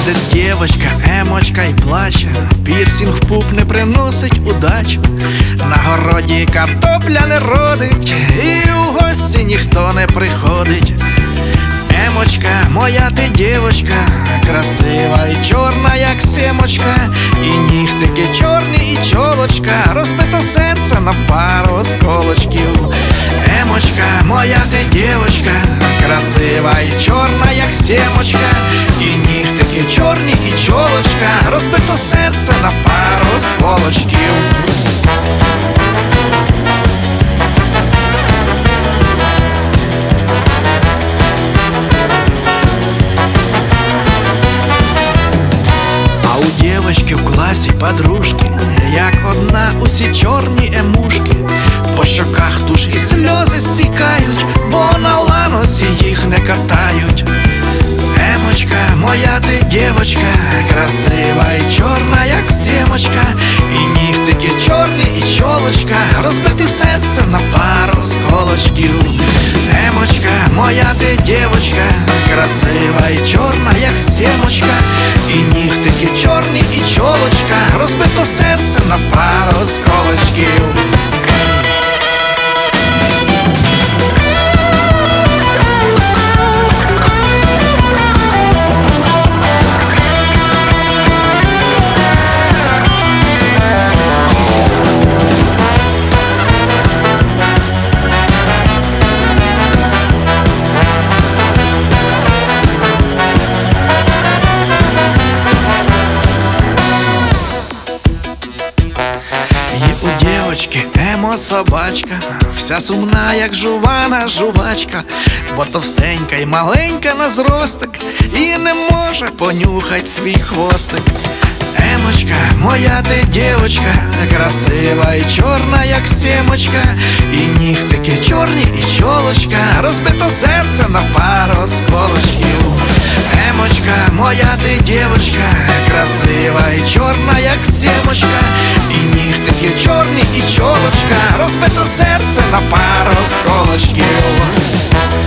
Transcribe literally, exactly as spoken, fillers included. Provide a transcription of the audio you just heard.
Ходить дівочка, емочка й плаче, пірсінг в пуп не приносить удачу. На городі картопля не родить, і у гості ніхто не приходить. Емочка, моя ти дівочка, красива і чорна, як семочка, і нігтики чорні, і чолочка, розбито серце на пару осколочків. Емочка, моя ти дівочка, красива і чорна, як семочка, і нігтики чорні, і чолочка, розбито серце на пару осколочків. А у дівочки в класі подружки, як одна, усі чорні емушки. По щоках туж і сльози стікають, бо на ланосі їх не катають. Емочка, моя ти дівочка, красива і чорна, як семочка, і нігтики чорні, і чолочка, розбити серце на пару сколочків. Емочка, моя ти дівочка, красива і чорна, як семочка, і нігтики чорні, і чолочка, розбито серце на пару сколочків. Емо собачка, вся сумна, як жувана жувачка, бо товстенька й маленька на зростик, і не може понюхать свій хвостик. Емочка, моя ти дівочка, красива і чорна, як семочка, і нігтики чорні, і чолочка, розбито серце на пару осколочків. Емочка, моя ти дівочка, красива і чорна, як семочка, і нігтики чорні, і чолочка, розбито серце на пару осколочків.